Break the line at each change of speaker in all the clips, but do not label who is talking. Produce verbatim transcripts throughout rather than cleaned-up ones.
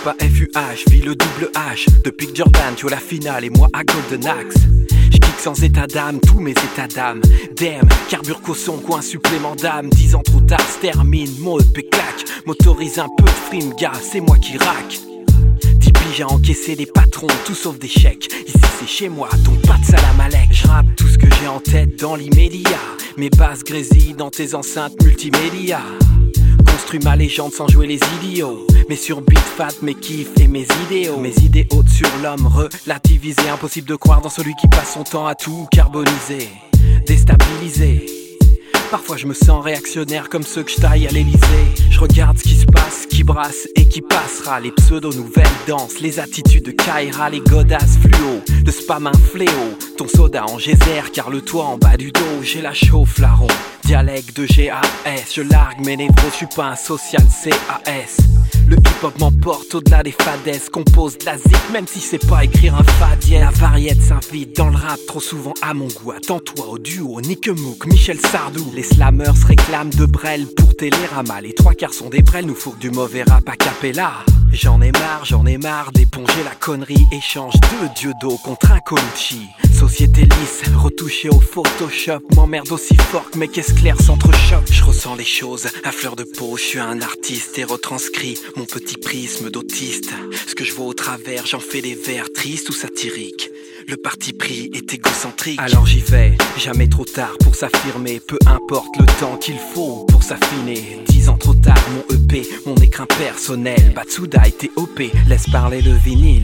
pas F U H, vis le double H. Depuis que Jordan joue la finale et moi à Golden Axe. J'kick sans état d'âme, tous mes états d'âme. Damn, carbure son coin supplément d'âme. Dix ans trop tard, s'termine, mon E P claque. M'autorise un peu de frime, gars, c'est moi qui rack. Dix piges à encaisser des patrons, tout sauf des chèques. Ici c'est chez moi, donc pas de salam alek. J'rappe tout ce que j'ai en tête dans l'immédiat. Mes basses grésillent dans tes enceintes multimédia. Construis ma légende sans jouer les idiots. Mais sur beat fat, mes kiffs et mes idéaux. Mes idées hautes sur l'homme relativisé. Impossible de croire dans celui qui passe son temps à tout carboniser. Déstabilisé. Parfois je me sens réactionnaire comme ceux que je taille à l'Elysée. Je regarde ce qui se passe, qui brasse et qui passera. Les pseudo-nouvelles danses, les attitudes de Kaira, les godasses fluo, de spam un fléau. Ton soda en geyser car le toit en bas du dos. J'ai la chauffe larron, dialecte de G A S. Je largue mes névros, je suis pas un social C A S. Le hip-hop m'emporte au-delà des fadaises. Compose de la zik même si c'est pas écrire un fa dièse. La variette s'invite dans le rap trop souvent à mon goût. Attends-toi au duo Nick Mouk, Michel Sardou. Les slammers se réclament de Brel pour Télérama. Les trois quarts sont des Brel, nous fourrent du mauvais rap a cappella. J'en ai marre, j'en ai marre d'éponger la connerie. Échange deux Dieudo contre un Colucci. Société lisse, retouchée au Photoshop. M'emmerde aussi fort que mes caisses claires s'entrechoquent. Je ressens les choses à fleur de peau. Je suis un artiste et retranscris mon petit prisme d'autiste. Ce que je vois au travers, j'en fais des vers tristes ou satiriques. Le parti pris est égocentrique. Alors j'y vais, jamais trop tard pour s'affirmer. Peu importe le temps qu'il faut pour s'affiner. Dix ans trop tard, mon E P, mon écrin personnel. Batsuda était O P, laisse parler le vinyle.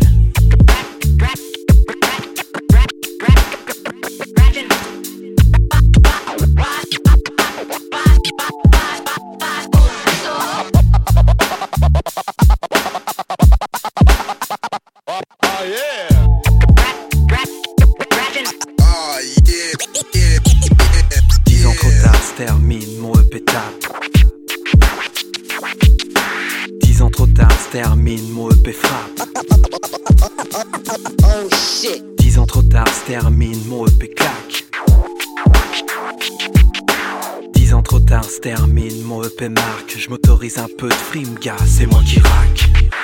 Dix ans trop tard, s'termine, mon E P tape. Dix ans trop tard, s'termine, mon E P frappe. Dix ans trop tard, s'termine, mon E P claque. Dix ans trop tard, s'termine, mon E P marque. J'm'autorise un peu de frime, gars, c'est moi qui rack.